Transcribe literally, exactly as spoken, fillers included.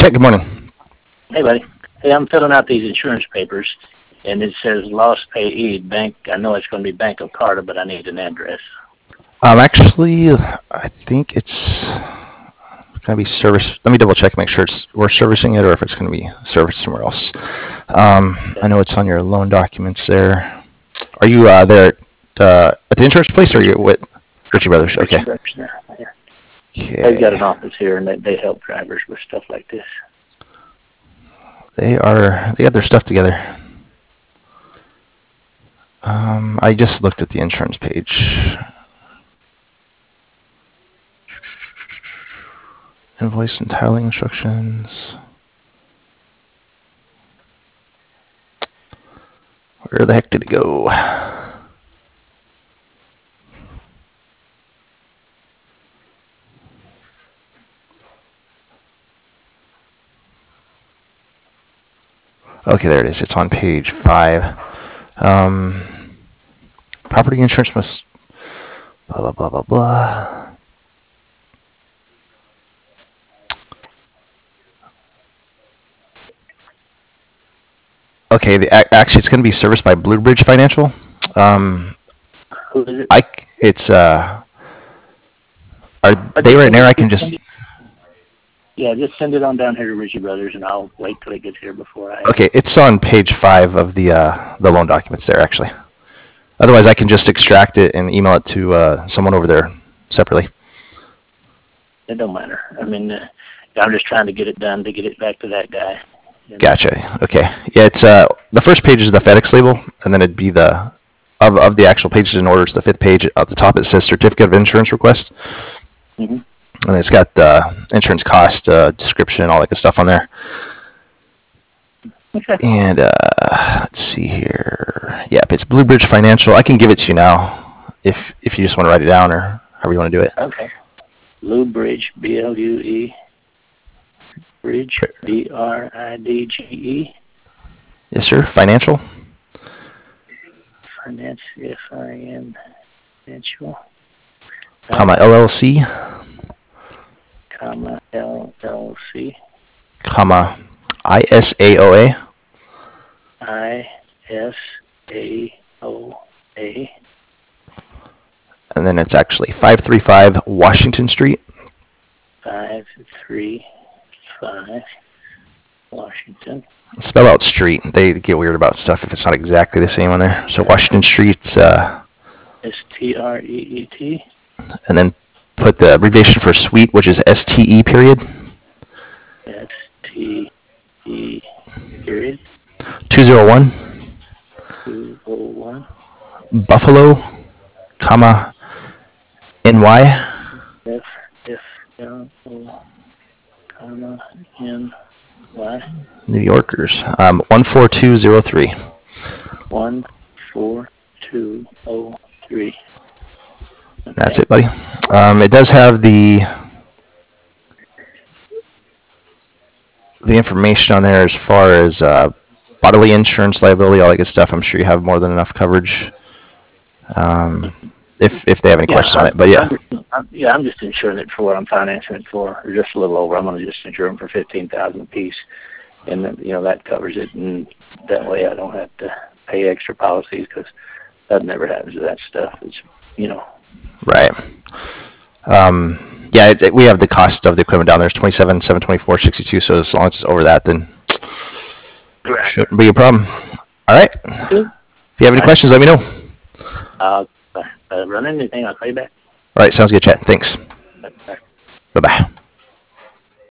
Chet, good morning. Hey, buddy. Hey, I'm filling out these insurance papers, and it says lost payee bank. I know it's going to be Bank of Carter, but I need an address. Um, actually, I think it's going to be service. Let me double check, make sure it's we're servicing it, or if it's going to be serviced somewhere else. Um, I know it's on your loan documents there. Are you uh, there at, uh, at the insurance place, or are you with Ritchie Brothers? Ritchie Okay. Brothers, yeah. Yeah. Okay. They've got an office here, and they, they help drivers with stuff like this. They are. They got their stuff together. Um, I just looked at the insurance page. Invoice and titling instructions. Where the heck did it go? Okay, there it is. It's on page five. Um, property insurance must blah, blah, blah, blah, blah. Okay, the, actually, it's going to be serviced by Blue Bridge Financial. Um, Who is it? I, it's, uh, are they right there? I can just... Yeah, just send it on down here to Ritchie Brothers, and I'll wait till it gets here before I... Okay, it's on page five of the uh, the loan documents there, actually. Otherwise, I can just extract it and email it to uh, someone over there separately. It don't matter. I mean, uh, I'm just trying to get it done to get it back to that guy. You know? Gotcha. Okay. Yeah, it's uh, the first page is the FedEx label, and then it'd be the of of the actual pages in order. It's the fifth page at the top. It says certificate of insurance request, Mm-hmm. and it's got the insurance cost uh, description, all that good stuff on there. Okay. And uh, let's see here. Yep, it's Blue Bridge Financial. I can give it to you now, if if you just want to write it down or however you want to do it. Okay. Blue Bridge, B L U E. Bridge, B R I D G E. Yes, sir. Financial. Finance, F I N, Financial. Comma L L C. Comma L L C. Comma I S A O A. I S A O A. And then it's actually five three five Washington Street. Five three five Washington. Spell out street. They get weird about stuff if it's not exactly the same on there. So Washington Street, uh, S T R E E T. and then put the abbreviation for suite, which is S T E period. S T E period. two oh one. two oh one. Buffalo, comma, N Y. F F L O, comma N Y. New Yorkers. Um, one four two zero three. One four two oh three. Okay. That's it, buddy. Um, it does have the the information on there as far as uh, bodily insurance, liability, all that good stuff. I'm sure you have more than enough coverage. Um, if if they have any Yeah, questions I'm, on it, but yeah. I'm, I'm, yeah, I'm just insuring it for what I'm financing it for, or just a little over. I'm going to just insure them for fifteen thousand a piece, and then, you know, that covers it, and that way I don't have to pay extra policies, because that never happens to that stuff. It's, you know. Right. Um, yeah, it, it, we have the cost of the equipment down there. It's twenty-seven, seven twenty-four, sixty-two. So as long as it's over that, then Correct. shouldn't be a problem. All right. Good. If you have any All questions, let me know. Uh, uh, run anything, I'll call you back. All right. Sounds good, Chet. Thanks. Bye. Bye-bye.